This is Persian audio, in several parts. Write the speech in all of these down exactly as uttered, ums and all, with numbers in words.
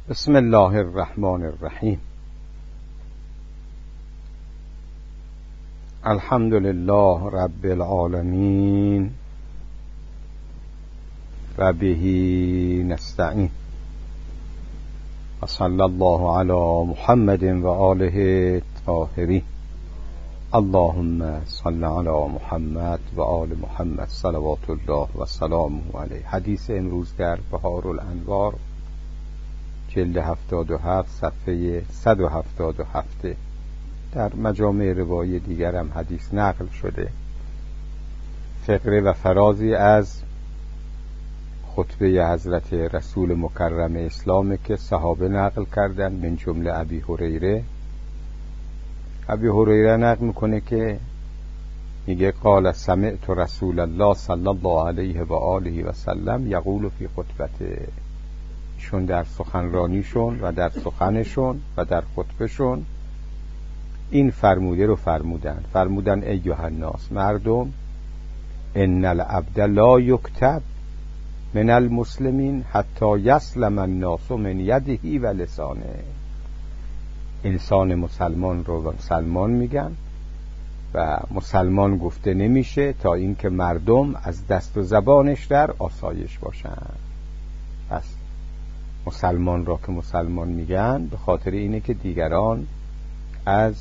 بسم الله الرحمن الرحیم. الحمد لله رب العالمین و به نستعین و صلی الله علی محمد و آله الطاهرین. اللهم صل علی محمد و آل محمد صلوات الله و سلامه علیه. حدیث امروز در بهار الانوار جلد هفتاد و هفت صفحه صد و هفتاد و هفت. در مجامع روایی دیگر هم حدیث نقل شده. فقره و فرازی از خطبه حضرت رسول مکرم اسلام که صحابه نقل کردن، من جمله ابی هریره. ابی هریره نقل میکنه که میگه قال سمعت رسول الله صلی الله علیه و آله و سلم یقول فی خطبته. شون در سخنرانیشون و در سخنشون و در خطبهشون این فرموده رو فرمودن فرمودن ایها الناس، مردم، ان العبد لا یکتب من المسلمین حتی یسلم الناس من یده و لسانه. انسان مسلمان رو مسلمان میگن و مسلمان گفته نمیشه تا اینکه مردم از دست و زبانش در آسایش باشن. پس مسلمان را که مسلمان میگن به خاطر اینه که دیگران از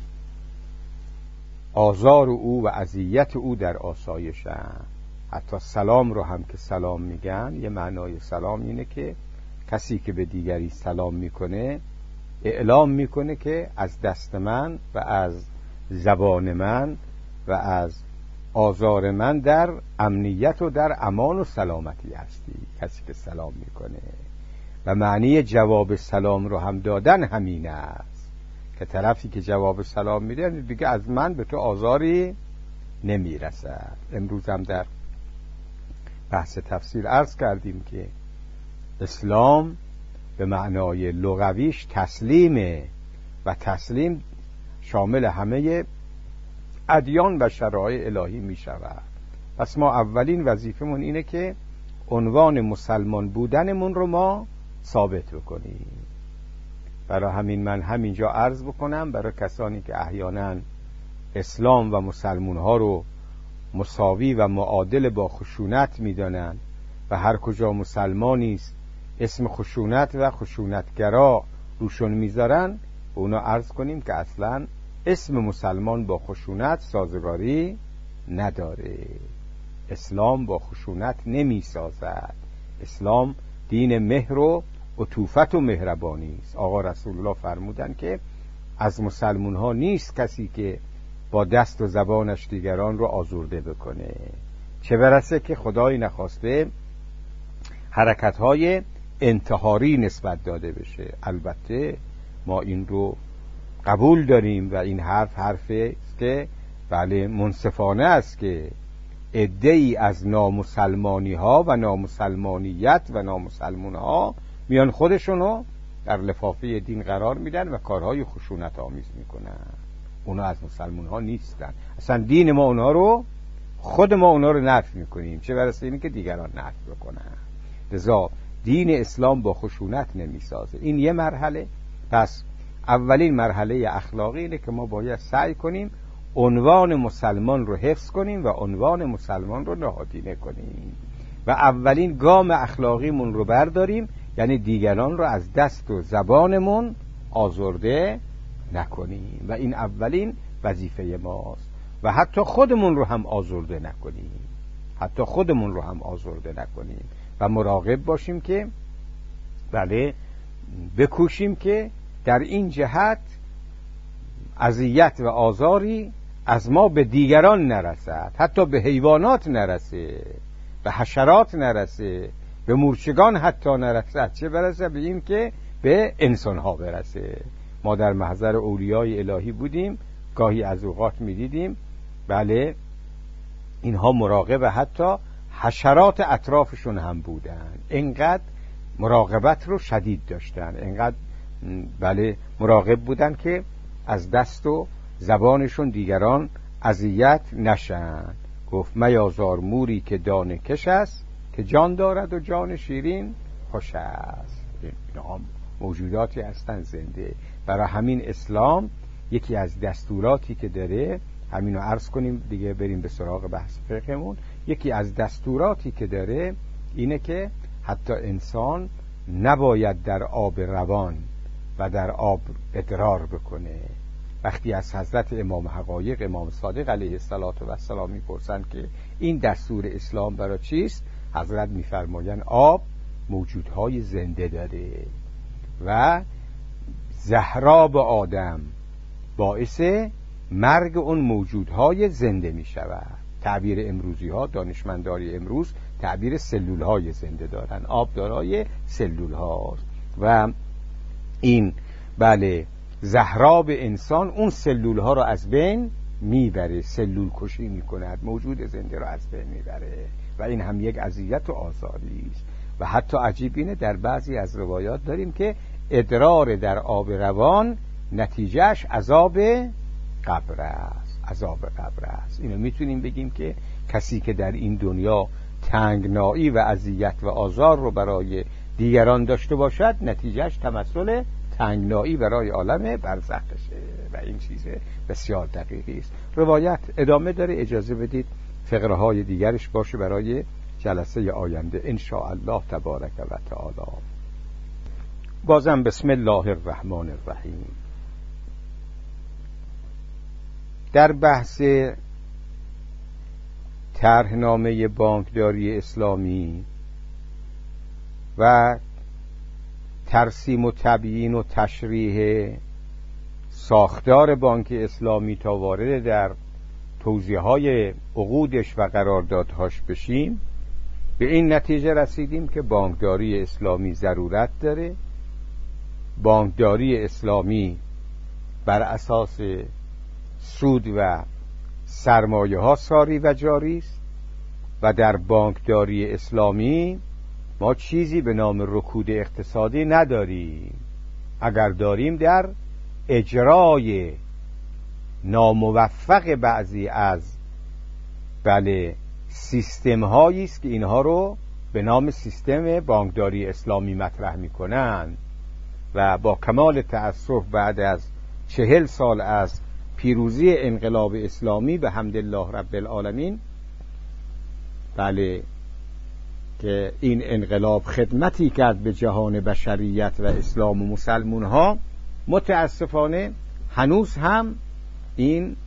آزار او و اذیت او در آسایشن. حتی سلام رو هم که سلام میگن، یه معنای سلام اینه که کسی که به دیگری سلام میکنه اعلام میکنه که از دست من و از زبان من و از آزار من در امنیت و در امان و سلامتی هستی. کسی که سلام میکنه و معنی جواب سلام رو هم دادن همین است که طرفی که جواب سلام میده دیگه از من به تو آزاری نمیرسد. امروز هم در بحث تفسیر عرض کردیم که اسلام به معنای لغویش تسلیمه و تسلیم شامل همه ادیان و شرایع الهی میشود. پس ما اولین وظیفمون اینه که عنوان مسلمان بودنمون رو ما ثابت بکنیم. برای همین من همینجا عرض بکنم برای کسانی که احیانا اسلام و مسلمون ها رو مساوی و معادل با خشونت میدانند و هر کجا مسلمانی است اسم خشونت و خشونتگرا روشون میذارن، اونا عرض کنیم که اصلا اسم مسلمان با خشونت سازگاری نداره. اسلام با خشونت نمی سازد. اسلام دین مهر و عطوفت و مهربانی است. آقا رسول الله فرمودن که از مسلمون ها نیست کسی که با دست و زبانش دیگران رو آزرده بکنه، چه برسه که خدای نخواسته حرکت های انتحاری نسبت داده بشه. البته ما این رو قبول داریم و این حرف حرفی است که بله منصفانه است که عده‌ای از نامسلمانی ها و نامسلمانیت و نامسلمون ها میان خودشونو در لفافه دین قرار میدن و کارهای خشونت آمیز میکنن. اونا از مسلمون ها نیستن. اصلا دین ما اونا رو خود ما اونا رو نفی میکنیم، چه برسه اینی که دیگران نفی بکنن. لذا دین اسلام با خشونت نمیسازه. این یه مرحله. پس اولین مرحله اخلاقی اینه که ما باید سعی کنیم عنوان مسلمان رو حفظ کنیم و عنوان مسلمان رو نهادینه کنیم و اولین گام اخلاقیمون رو برداریم، یعنی دیگران رو از دست و زبانمون آزرده نکنیم و این اولین وظیفه ماست. و حتی خودمون رو هم آزرده نکنیم حتی خودمون رو هم آزرده نکنیم و مراقب باشیم که بله بکوشیم که در این جهت اذیت و آزاری از ما به دیگران نرسد، حتی به حیوانات نرسه، به حشرات نرسه، به مورچگان حتی نرسد، چه برسه به این که به انسان ها برسه. ما در محضر اولیای الهی بودیم، گاهی از اوقات میدیدیم بله اینها مراقب حتی حشرات اطرافشون هم بودن. اینقدر مراقبت رو شدید داشتن، اینقدر بله مراقب بودن که از دست و زبانشون دیگران اذیت نشن. گفت میازار موری که دانه کش است که جان دارد و جان شیرین خوش است. اینا هم موجوداتی هستن زنده. برای همین اسلام یکی از دستوراتی که داره، همینو عرض کنیم دیگه بریم به سراغ بحث فقهمون، یکی از دستوراتی که داره اینه که حتی انسان نباید در آب روان و در آب ادرار بکنه. وقتی از حضرت امام حقایق امام صادق علیه السلام میپرسند که این دستور اسلام برای چیست، حضرت میفرمایند آب موجودهای زنده داره و زهراب آدم باعث مرگ اون موجودهای زنده می شود. تعبیر امروزی ها، دانشمنداری امروز تعبیر سلول های زنده دارن. آب دارای سلول هاست و این بله زهراب انسان اون سلول ها رو از بین میبره، سلول کشی میکند، موجود زنده رو از بین میبره و این هم یک اذیت و آزاری است. و حتی عجیب اینه در بعضی از روایات داریم که ادرار در آب روان نتیجهش عذاب قبر است، عذاب قبر است. اینو میتونیم بگیم که کسی که در این دنیا تنگنایی و اذیت و آزار رو برای دیگران داشته باشد، نتیجهش تمثل تنگنایی برای عالم برزخشه و این چیز بسیار دقیقی است. روایت ادامه داره، اجازه بدید فقره های دیگرش باشه برای جلسه آینده ان شاء الله تبارک و تعالی. بازم بسم الله الرحمن الرحیم. در بحث طرحنامه بانکداری اسلامی و ترسیم و تبیین و تشریح ساختار بانک اسلامی تا وارد در توضیح‌های عقودش و قراردادهاش بشیم، به این نتیجه رسیدیم که بانکداری اسلامی ضرورت داره. بانکداری اسلامی بر اساس سود و سرمایه ها ساری و جاری است و در بانکداری اسلامی ما چیزی به نام رکود اقتصادی نداریم. اگر داریم در اجرای ناموفق بعضی از بله سیستم هایی است که اینها رو به نام سیستم بانکداری اسلامی مطرح میکنن و با کمال تأسف بعد از چهل سال از پیروزی انقلاب اسلامی به حمدالله رب العالمین، بله که این انقلاب خدمتی کرد به جهان بشریت و اسلام و مسلمون ها، متاسفانه هنوز هم این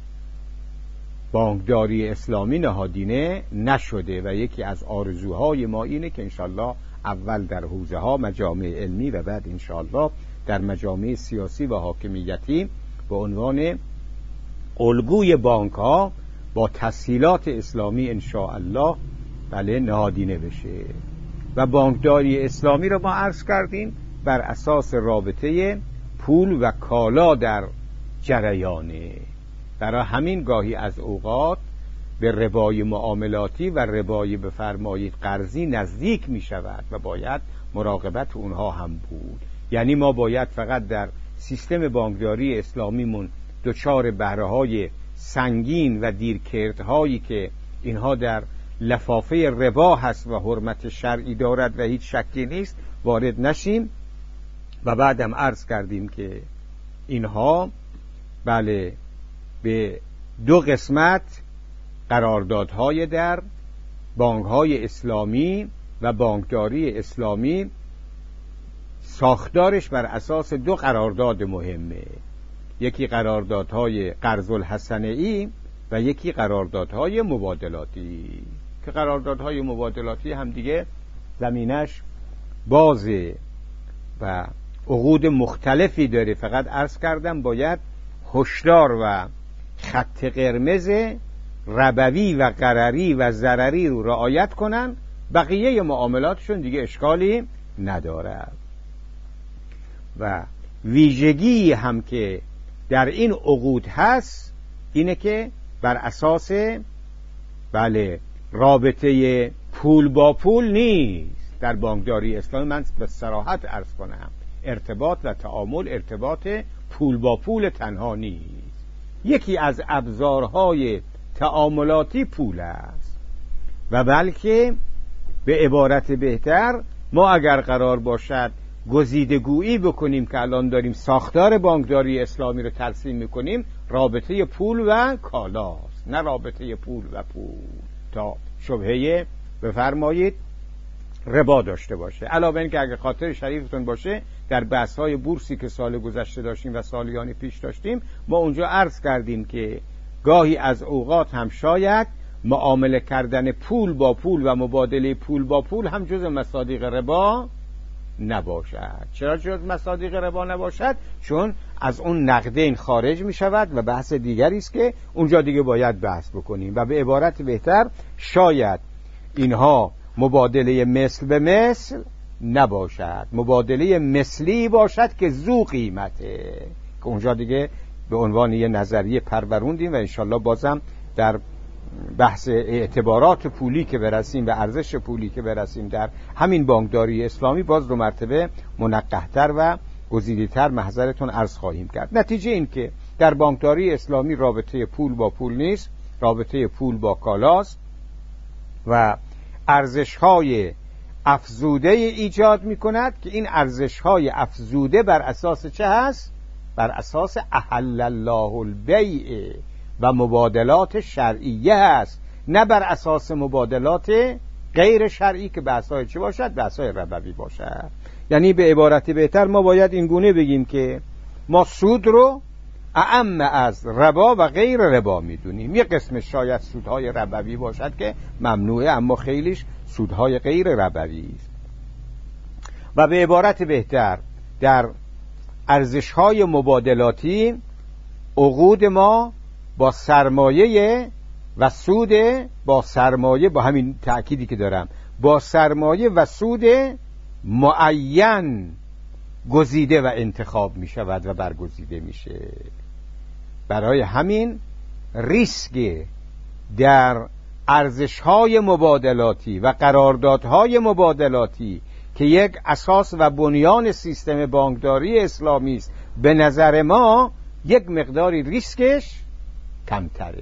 بانکداری اسلامی نهادینه نشده و یکی از آرزوهای ما اینه که انشالله اول در حوزه ها مجامع علمی و بعد انشالله در مجامع سیاسی و حاکمیتی به عنوان الگوی بانک ها با تسهیلات اسلامی انشاءالله بله نهادینه بشه. و بانکداری اسلامی رو ما عرض کردیم بر اساس رابطه پول و کالا در جریانه. برای همین گاهی از اوقات به ربای معاملاتی و ربای بفرمایید قرضی نزدیک می شود و باید مراقبت اونها هم بود. یعنی ما باید فقط در سیستم بانکداری اسلامیمون دچار بهره‌های سنگین و دیرکردهایی که اینها در لفافه ربا هست و حرمت شرعی دارد و هیچ شکی نیست وارد نشیم. و بعدم عرض کردیم که اینها بله به دو قسمت قراردادهای در بانک‌های اسلامی و بانکداری اسلامی ساختارش بر اساس دو قرارداد مهمه، یکی قراردادهای قرض الحسنه‌ای و یکی قراردادهای مبادلاتی، که قراردادهای مبادلاتی هم دیگه زمینش بازه و عقود مختلفی داره. فقط عرض کردم باید هشدار و خط قرمز ربوی و قرری و ضرری رو رعایت کنن، بقیه معاملاتشون دیگه اشکالی نداره. و ویژگی هم که در این عقود هست اینه که بر اساس بله رابطه پول با پول نیست. در بانکداری اسلامی من به صراحت عرض کنم ارتباط و تعامل ارتباط پول با پول تنها نیست. یکی از ابزارهای تعاملاتی پول است و بلکه به عبارت بهتر ما اگر قرار باشد گزیدگویی بکنیم که الان داریم ساختار بانکداری اسلامی رو ترسیم میکنیم، رابطه پول و کالاست، نه رابطه پول و پول تا شبهه بفرمایید ربا داشته باشه. علاوه این که اگه خاطر شریفتون باشه در بحث‌های بورسی که سال گذشته داشتیم و سالیان پیش داشتیم، ما اونجا عرض کردیم که گاهی از اوقات هم شاید معامله کردن پول با پول و مبادله پول با پول هم جز مصادیق ربا نباشد. چرا جز مصادیق ربا نباشد؟ چون از اون نقدین خارج می شود و بحث دیگری است که اونجا دیگه باید بحث بکنیم. و به عبارت بهتر شاید اینها مبادله مثل به مثل نباشد، مبادله مثلی باشد که ذو قیمته، که اونجا دیگه به عنوان یه نظریه پروروندیم و انشالله بازم در بحث اعتبارات پولی که برسیم و ارزش پولی که برسیم در همین بانکداری اسلامی باز دو مرتبه منقح‌تر و گزیده‌تر محضرتون عرض خواهیم کرد. نتیجه این که در بانکداری اسلامی رابطه پول با پول نیست، رابطه پول با کالاست و ارزش‌های افزوده ایجاد می‌کند که این ارزش‌های افزوده بر اساس چه هست؟ بر اساس احل الله البیع و مبادلات شرعیه هست، نه بر اساس مبادلات غیر شرعی که بحث‌های چه باشد؟ بحث‌های ربوی باشد. یعنی به عبارت بهتر ما باید این گونه بگیم که ما سود رو اعم از ربا و غیر ربا میدونیم. یک قسم شاید سودهای ربوی باشد که ممنوعه، اما خیلیش سودهای غیر ربوی است. و به عبارت بهتر در ارزش‌های مبادلاتی عقود ما با سرمایه و سود با سرمایه، با همین تأکیدی که دارم، با سرمایه و سود معین گزیده و انتخاب می شود و برگزیده میشه. برای همین ریسک در ارزش‌های مبادلاتی و قراردادهای مبادلاتی که یک اساس و بنیان سیستم بانکداری اسلامی است، به نظر ما یک مقداری ریسکش کمتره،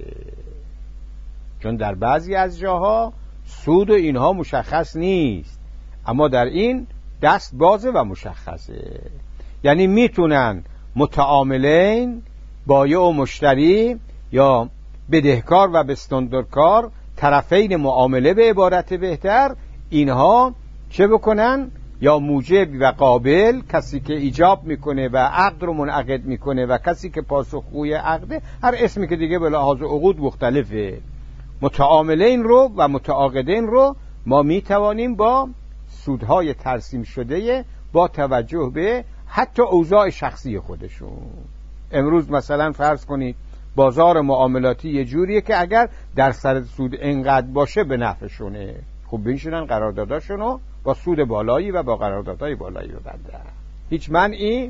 چون در بعضی از جاها سود و اینها مشخص نیست، اما در این دست بازه و مشخصه. یعنی میتونن متعاملین، بایع و مشتری یا بدهکار و بستاندارکار، طرفین معامله به عبارت بهتر، اینها چه بکنن؟ یا موجب و قابل، کسی که ایجاب میکنه و عقد رو منعقد میکنه و کسی که پاسخگوی عقده، هر اسمی که دیگه به لحاظ عقود مختلفه، متعاملین رو و متعاقدین رو ما میتوانیم با سودهای ترسیم شده با توجه به حتی اوضاع شخصی خودشون. امروز مثلا فرض کنید بازار معاملاتی یه جوریه که اگر درصد سود اینقدر باشه به نفعشونه، خب بینشونن قرارداداشونو با سود بالایی و با قراردادهای بالایی ببندن، هیچ منعی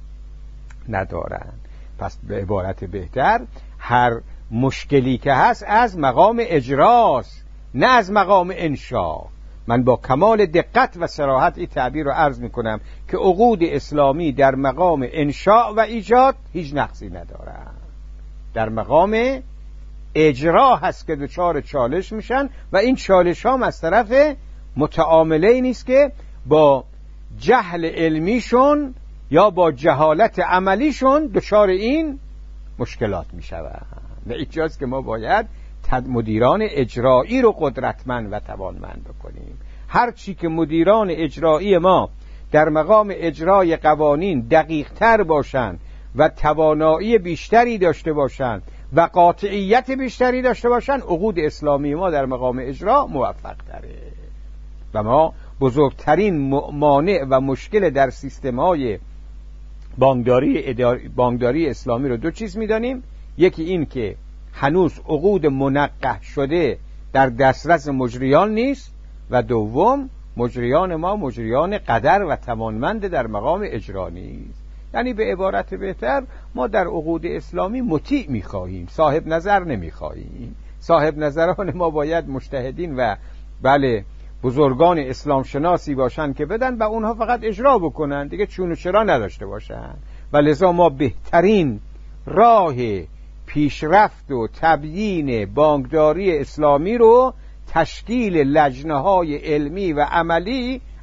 ندارن. پس به عبارت بهتر هر مشکلی که هست از مقام اجراست، نه از مقام انشا. من با کمال دقت و صراحت این تعبیر رو عرض میکنم که عقود اسلامی در مقام انشاء و ایجاد هیچ نقصی ندارن، در مقام اجرا هست که دچار چالش میشن و این چالش ها از طرف متعامله نیست که با جهل علمیشون یا با جهالت عملیشون دچار این مشکلات میشوند. و اینجاست که ما باید مدیران اجرایی رو قدرتمند و توانمند بکنیم. هر چی که مدیران اجرایی ما در مقام اجرای قوانین دقیق تر باشند و توانایی بیشتری داشته باشند و قاطعیت بیشتری داشته باشند، عقود اسلامی ما در مقام اجرا موفق تره. و ما بزرگترین مانع و مشکل در سیستم‌های بانکداری بانکداری اسلامی رو دو چیز می‌دانیم. یکی این که هنوز عقود منقح شده در دسترس مجریان نیست و دوم مجریان ما مجریان قدر و توانمند در مقام اجرا نیست. یعنی به عبارت بهتر ما در عقود اسلامی مطیع می‌خواهیم، صاحب نظر نمی‌خواهیم. صاحب نظران ما باید مجتهدین و بله بزرگان اسلام شناسی باشن که بدن و اونها فقط اجرا بکنن، دیگه چون و چرا نداشته باشن. و لذا ما بهترین راه پیشرفت و تبیین بانکداری اسلامی رو تشکیل لجنه‌های علمی و عملی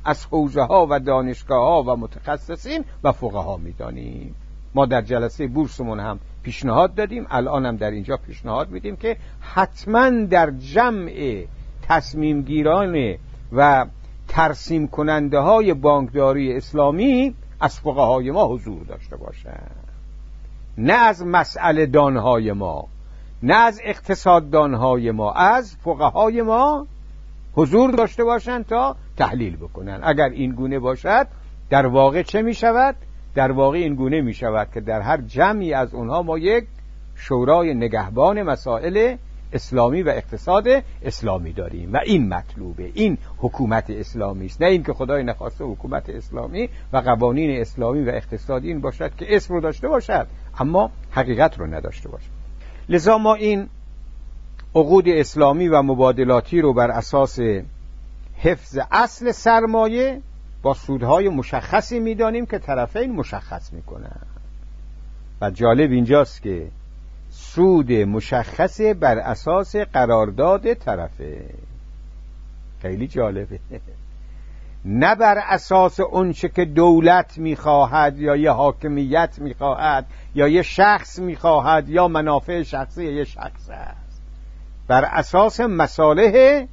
از حوزه ها و دانشگاه ها و متخصصین و فقها میدانیم. ما در جلسه بورسمون هم پیشنهاد دادیم، الان هم در اینجا پیشنهاد میدیم که حتما در جمع تصمیم گیران و ترسیم کننده های بانکداری اسلامی از فقهای ما حضور داشته باشند، نه از مسئله دانهای ما، نه از اقتصاددانهای ما، از فقهای ما حضور داشته باشند تا تحلیل بکنن. اگر این گونه باشد در واقع چه می شود؟ در واقع این گونه می شود که در هر جمعی از اونها ما یک شورای نگهبان مسائل اسلامی و اقتصاد اسلامی داریم و این مطلوبه. این حکومت اسلامی است، نه این که خدای نخواسته حکومت اسلامی و قوانین اسلامی و اقتصادی این باشد که اسم رو داشته باشد اما حقیقت رو نداشته باشد. لذا ما این عقود اسلامی و مبادلاتی رو بر اساس حفظ اصل سرمایه با سودهای مشخصی میدانیم که طرفین مشخص میکنن و جالب اینجاست که سود مشخص بر اساس قرارداد طرفه. خیلی جالبه، نه بر اساس اونچه که دولت میخواهد یا یه حاکمیت میخواهد یا یه شخص میخواهد یا منافع شخصی یه شخص است، بر اساس مصالح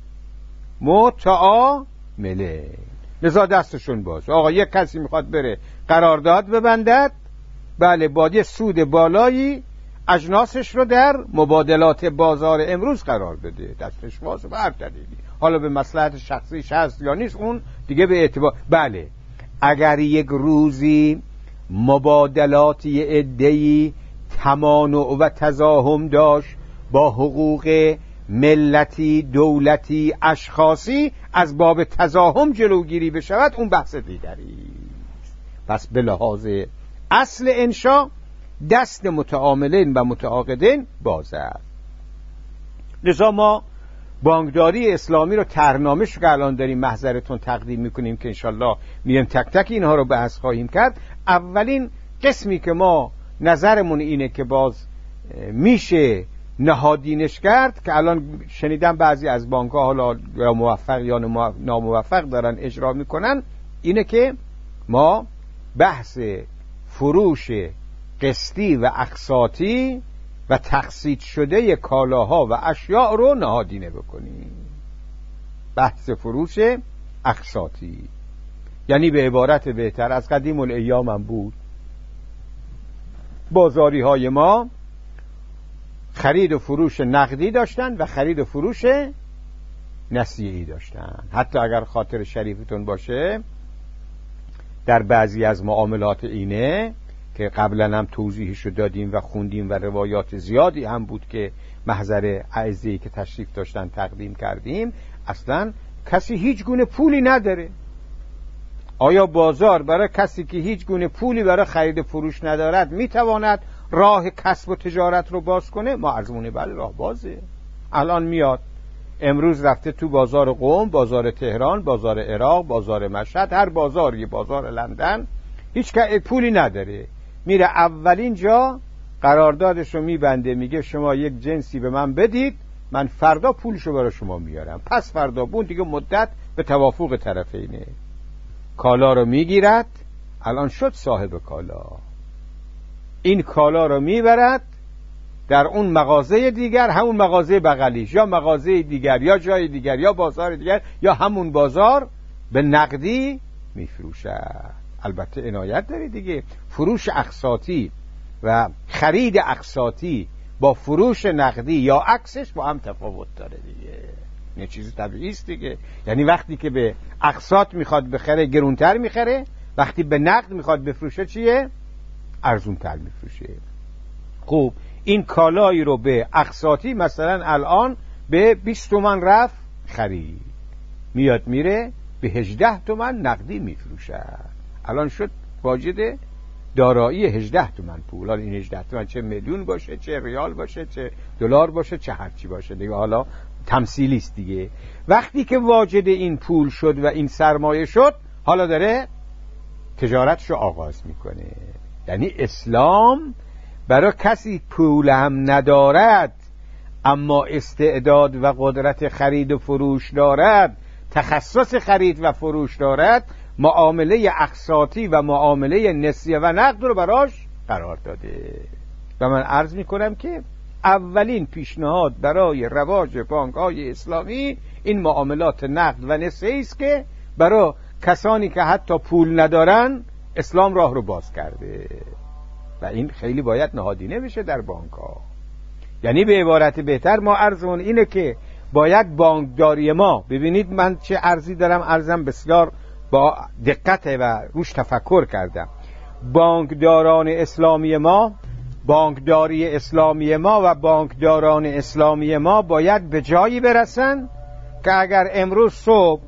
متعامله. لذا دستشون باز. آقا یک کسی میخواد بره قرارداد ببندد، بله با یه سود بالایی اجناسش رو در مبادلات بازار امروز قرار بده، دستش باز به هر دلیلی، حالا به مصلحت شخصیش هست یا نیست اون دیگه به اعتبار. بله اگر یک روزی مبادلاتی عده‌ای تمانع و تزاحم داشت با حقوق ملتی، دولتی، اشخاصی، از باب تزاحم جلوگیری بشود اون بحث دیگری. پس به لحاظ اصل انشا دست متعاملین و متعاقدین باز است. لذا ما بانکداری اسلامی رو طرحنامه‌اش که الان داریم محضرتون تقدیم میکنیم که انشالله میریم تک تک اینها رو بحث خواهیم کرد. اولین قسمی که ما نظرمون اینه که باز میشه نهادینش کرد که الان شنیدم بعضی از بانک‌ها حالا یا موفق یا ناموفق دارن اجرا میکنن، اینه که ما بحث فروش قسطی و اقساطی و تقسیط شده کالاها و اشیاء رو نهادینه بکنیم. بحث فروش اقساطی یعنی به عبارت بهتر از قدیم الایام هم بود، بازاری های ما خرید و فروش نقدی داشتن و خرید و فروش نسیه‌ای داشتن. حتی اگر خاطر شریفتون باشه در بعضی از معاملات اینه که قبلا هم توضیحشو دادیم و خوندیم و روایات زیادی هم بود که محضر اعزه‌ای که تشریف داشتن تقدیم کردیم، اصلا کسی هیچ گونه پولی نداره. آیا بازار برای کسی که هیچ گونه پولی برای خرید و فروش ندارد میتواند راه کسب و تجارت رو باز کنه؟ ما عرضمونه بله راه بازه. الان میاد امروز رفته تو بازار قم، بازار تهران، بازار عراق، بازار مشهد، هر بازاری، بازار لندن، هیچ که پولی نداره، میره اولین جا قراردادش رو میبنده، میگه شما یک جنسی به من بدید، من فردا پولشو برای شما میارم. پس فردا بون دیگه مدت به توافق طرفینه. کالا رو میگیرد، الان شد صاحب کالا، این کالا رو میبرد در اون مغازه دیگر، همون مغازه بغلیش یا مغازه دیگر یا جای دیگر یا بازار دیگر یا همون بازار به نقدی میفروشد. البته عنایت داری دیگه، فروش اقساطی و خرید اقساطی با فروش نقدی یا عکسش با هم تفاوت داره دیگه، این چیز طبیعی است دیگه. یعنی وقتی که به اقساط میخواد بخره گرونتر میخره، وقتی به نقد میخواد بفروشه چیه؟ ارزونتر میفروشه. خوب این کالایی رو به اقساطی مثلا الان به بیست تومن رفت خرید، میاد میره به هجده تومن نقدی میفروشه. الان شد واجد دارایی هجده تومن پول. حالا این هجده تومن چه میلیون باشه، چه ریال باشه، چه دلار باشه، چه هرچی باشه دیگه، حالا تمثیلی است دیگه. وقتی که واجد این پول شد و این سرمایه شد، حالا داره تجارتشو آغاز میکنه. یعنی اسلام برای کسی پول هم ندارد اما استعداد و قدرت خرید و فروش دارد، تخصص خرید و فروش دارد معامله اقساطی و معامله نسیه و نقد رو براش قرار داده. و من عرض میکنم که اولین پیشنهاد برای رواج بانک‌های اسلامی این معاملات نقد و نسیه است که برای کسانی که حتی پول ندارن اسلام راه رو باز کرده و این خیلی باید نهادینه بشه در بانک‌ها. یعنی به عبارت بهتر ما عرضمون اینه که باید بانکداری ما، ببینید من چه عرضی دارم، عرضم بسیار با دقت و روش تفکر کردم، بانکداران اسلامی ما، بانکداری اسلامی ما و بانکداران اسلامی ما باید به جایی برسن که اگر امروز صبح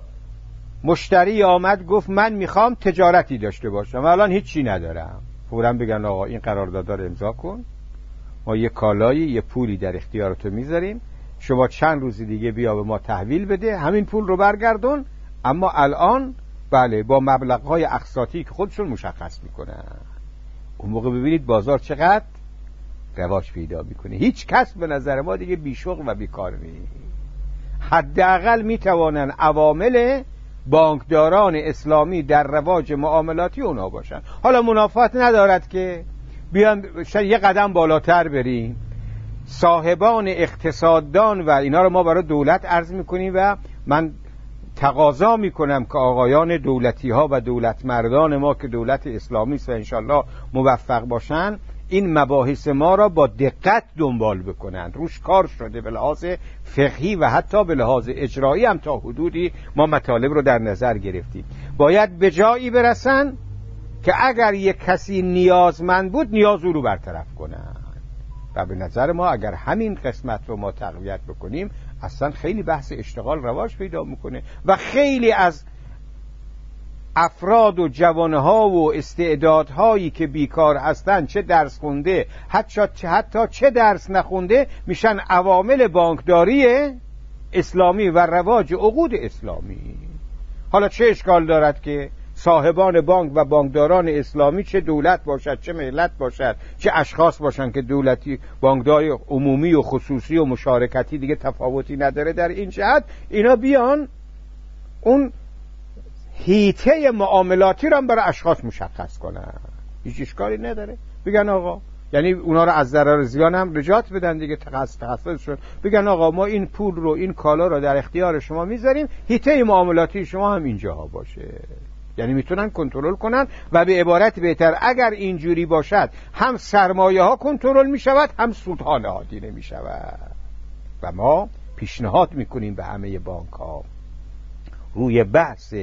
مشتری آمد گفت من میخوام تجارتی داشته باشم و الان هیچی ندارم، فوراً بگن آقا این قرارداد رو امضا کن، ما یه کالایی یه پولی در اختیارتو میذاریم، شما چند روز دیگه بیا به ما تحویل بده، همین پول رو برگردون، اما الان بله با مبلغ‌های اقساطی که خودشون مشخص میکنن. اون موقع ببینید بازار چقدر رواج پیدا میکنه. هیچ کس به نظر ما دیگه بیشغل و بیکار نیست. حداقل میتوانن عوامل بانکداران اسلامی در رواج معاملاتی اونا باشن. حالا منافات ندارد که بیان یه قدم بالاتر بریم، صاحبان اقتصاددان و اینا رو ما برای دولت عرض میکنیم و من تقاضا میکنم که آقایان دولتی ها و دولت مردان ما که دولت اسلامی است و انشالله موفق باشن این مباحث ما را با دقت دنبال بکنند. روش کار شده به لحاظ فقهی و حتی به لحاظ اجرایی هم تا حدودی ما مطالب رو در نظر گرفتیم. باید به جایی برسن که اگر یک کسی نیازمند بود نیاز او رو برطرف کنن و به نظر ما اگر همین قسمت رو ما تقویت بکنیم اصلا خیلی بحث اشتغال رواج پیدا میکنه و خیلی از افراد و جوانها و استعدادهایی که بیکار هستن، چه درس خونده حتی حتی چه درس نخونده، میشن عوامل بانکداری اسلامی و رواج عقود اسلامی. حالا چه اشکال دارد که صاحبان بانک و بانکداران اسلامی چه دولت باشد چه ملت باشد چه اشخاص باشند که دولتی بانکداری عمومی و خصوصی و مشارکتی دیگه تفاوتی نداره در این جهت، اینا بیان اون حیطه معاملاتی رو هم برای اشخاص مشخص کنن، هیچ اشکالی نداره. بگن آقا، یعنی اونا رو از ضرر زیان هم نجات بدن دیگه، تخصص تخصصشون بگن آقا ما این پول رو این کالا رو در اختیار شما میذاریم، حیطه معاملاتی شما هم اینجاها باشه. یعنی میتونن کنترل کنن و به عبارت بهتر اگر اینجوری باشد هم سرمایه ها کنترل میشود هم سودها نهادینه میشود. و ما پیشنهاد میکنیم به همه بانک ها روی بحث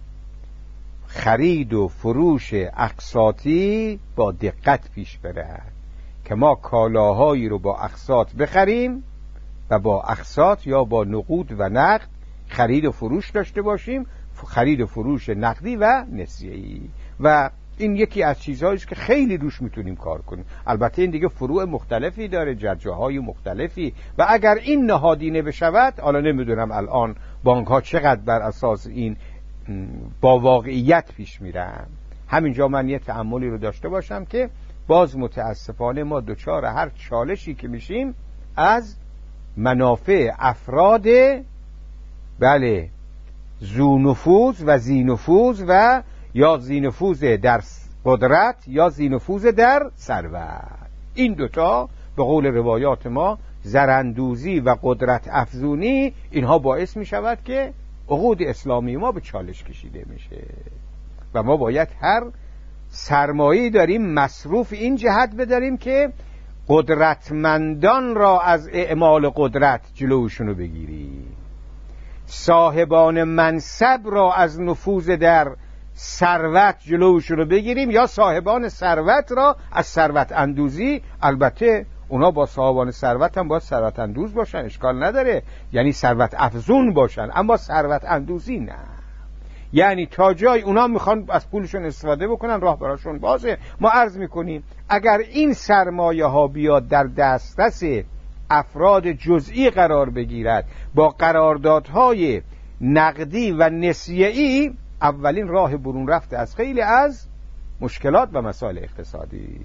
خرید و فروش اقساطی با دقت پیش برد که ما کالاهایی رو با اقساط بخریم و با اقساط یا با نقود و نقد خرید و فروش داشته باشیم، خرید و فروش نقدی و نسیه‌ای. و این یکی از چیزهایی است که خیلی روش میتونیم کار کنیم. البته این دیگه فروع مختلفی داره، جرجاهای مختلفی، و اگر این نهادینه بشود، حالا نمیدونم الان بانک ها چقدر بر اساس این با واقعیت پیش میرن. همینجا من یه تأملی رو داشته باشم که باز متاسفانه ما دوچار هر چالشی که میشیم از منافع افراد بله ذو نفوذ و ذی نفوذ و یا ذی نفوذ در قدرت یا ذی نفوذ در ثروت، این دوتا به قول روایات ما زرندوزی و قدرت افزونی، اینها باعث می شود که عقود اسلامی ما به چالش کشیده میشه و ما باید هر سرمایه‌ای داریم مصروف این جهت بداریم که قدرتمندان را از اعمال قدرت جلوشون رو بگیریم، صاحبان منصب را از نفوذ در ثروت جلوشون رو بگیریم، یا صاحبان ثروت را از ثروت اندوزی. البته اونا با صاحبان ثروت هم باید ثروت اندوز باشن، اشکال نداره، یعنی ثروت افزون باشن، اما ثروت اندوزی نه. یعنی تا جای اونا میخوان از پولشون استفاده بکنن راه براشون بازه. ما عرض میکنیم اگر این سرمایه ها بیاد در دسترس افراد جزئی قرار بگیرد با قراردادهای نقدی و نسیه‌ای، اولین راه برون رفته از خیلی از مشکلات و مسائل اقتصادی.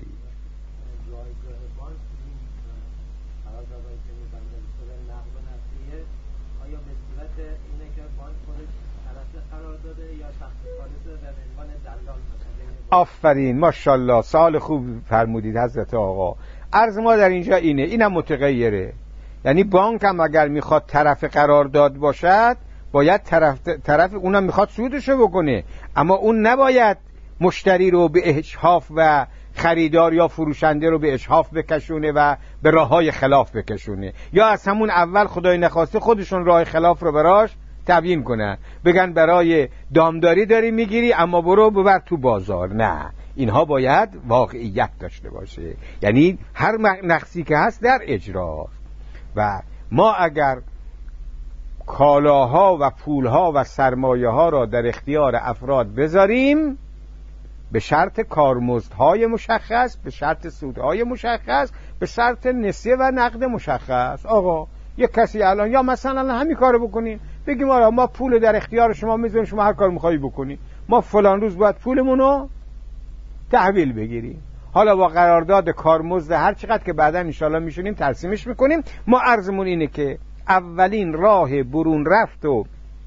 آیا به صورت اینه که بانک خودش طرف قرار داده یا شخص خالص به عنوان دلال مثلا؟ آفرین، ماشاءالله، سوال خوب فرمودید حضرت آقا. عرض ما در اینجا اینه، اینم متغیره. یعنی بانک هم اگر میخواد طرف قرارداد باشد باید طرف طرف اونم میخواد سودشو بکنه، اما اون نباید مشتری رو به اجحاف و خریدار یا فروشنده رو به اجحاف بکشونه و به راههای خلاف بکشونه، یا از همون اول خدای نخواسته خودشون راه خلاف رو براش تبیین کنن، بگن برای دامداری داری میگیری اما برو ببر تو بازار. نه، اینها باید واقعیت داشته باشه. یعنی هر نقصی که هست در اجرا. و ما اگر کالاها و پولها و سرمایه ها را در اختیار افراد بذاریم به شرط کارمزدهای مشخص، به شرط سودهای مشخص، به شرط نسیه و نقد مشخص. آقا یک کسی الان یا مثلا همین کارو بکنیم، بگیم آقا ما پول در اختیار شما میذاریم، شما هر کار میخوایی بکنی، ما فلان روز باید پولمونو تحویل بگیریم، حالا با قرارداد کارمزد هر چقدر که بعدا انشالله میشونیم ترسیمش میکنیم. ما عرضمون اینه که اولین راه برون رفت و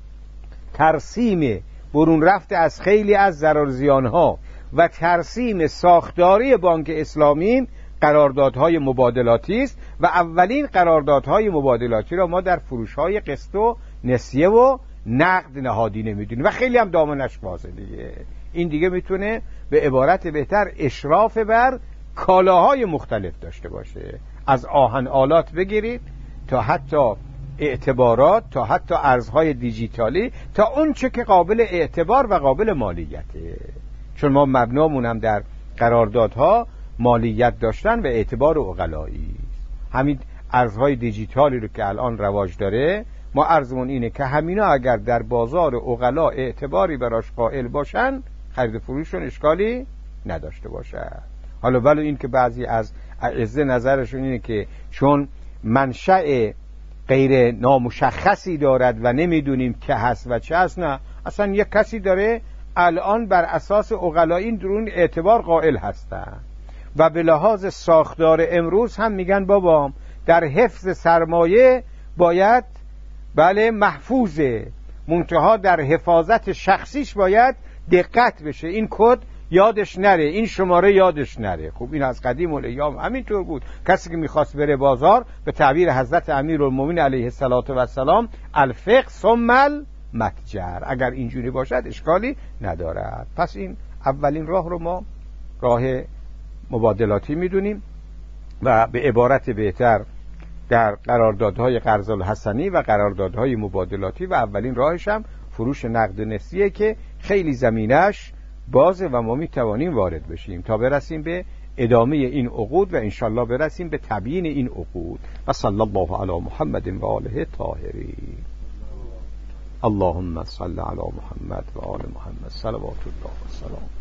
ترسیم برون رفت از خیلی از ضرر زیانها و ترسیم ساختاری بانک اسلامی قراردادهای مبادلاتی است و اولین قراردادهای مبادلاتی را ما در فروش‌های قسط و نسیه و نقد نهادینه میدونیم و خیلی هم دامنش بازه دیگه. این دیگه میتونه به عبارت بهتر اشراف بر کالاهای مختلف داشته باشه، از آهن آلات بگیرید تا حتی اعتبارات، تا حتی ارزهای دیجیتالی، تا اون چه که قابل اعتبار و قابل مالیته. چون ما مبنامون هم در قراردادها مالیت داشتن و اعتبار عقلایی. همین ارزهای دیجیتالی رو که الان رواج داره، ما ارزمون اینه که همینا اگر در بازار عقلا اعتباری براش قائل باشن، خرید فروشون اشکالی نداشته باشه. حالا ولو این که بعضی از اعزه نظرشون اینه که چون منشأ غیر نامشخصی دارد و نمیدونیم که هست و چه هست، نه، اصلا یک کسی داره الان بر اساس عقلایی درون اعتبار قائل هستن و به لحاظ ساختار امروز هم میگن بابا در حفظ سرمایه باید بله محفوظه، منتها در حفاظت شخصیش باید دقت بشه، این کد یادش نره، این شماره یادش نره. خب این از قدیم الایام همینطور بود. کسی که میخواست بره بازار به تعبیر حضرت امیرالمومنین علیه السلام الفقه ثم المتجر، اگر اینجوری باشد اشکالی ندارد. پس این اولین راه رو ما راه مبادلاتی میدونیم و به عبارت بهتر در قراردادهای قرض الحسنی و قراردادهای مبادلاتی و اولین راهش هم فروش نقد نسیه که خیلی زمینش بازه و ما میتوانیم وارد بشیم تا برسیم به ادامه این عقود و انشالله برسیم به تبیین این عقود. و صلی الله علی محمد و آله طاهرین. اللهم صل علی محمد و آل محمد صلوات الله و سلام.